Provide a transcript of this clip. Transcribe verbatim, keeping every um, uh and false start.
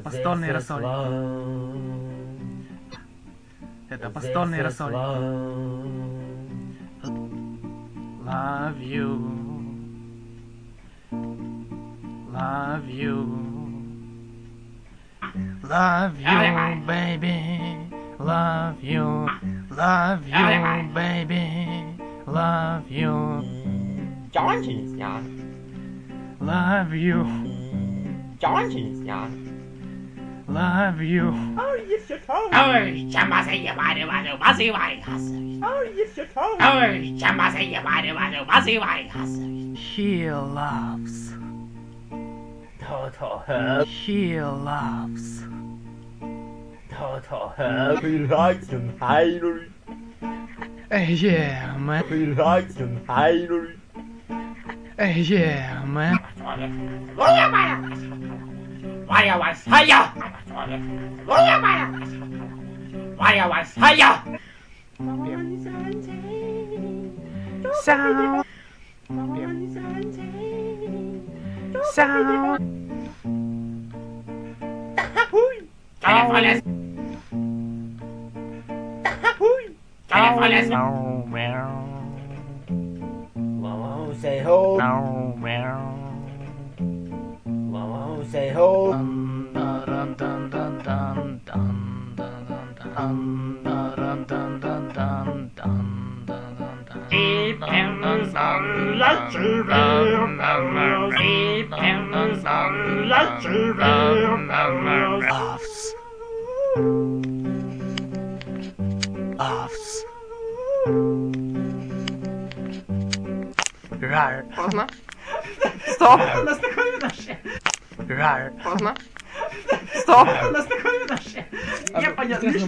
постольный рассольник. Это постольный рассольник. Love you. Love you. Love you, baby. Love you. Love you, baby. Love you. Johnson, ja. Love you. Johnson, ja. Love you. Oh, yes, you told. Oh, chamba say you body, body, body, body, Oh, yes, you told. Oh, chamba say you body, body, body, body, He loves. Total help. He loves. Total help. We like some Hillary. Hey, yeah, man. We like some Hillary. Hey, yeah, man. Why was higher? Why was higher? Sound. Sound. Telefones. Telefones. No, well. Mama say ho. No, well. Mama say ho. Dun dun dun dun dun dun dun dun dun dun dun dun dun dun dun. Deep in the sun, let's live. Deep in the sun, let's live. Offs. Offs. Rar. Можно? Стоп! Нас такое видаше. Rar. Можно? Стоп! Нас такое видаше. Я понятно.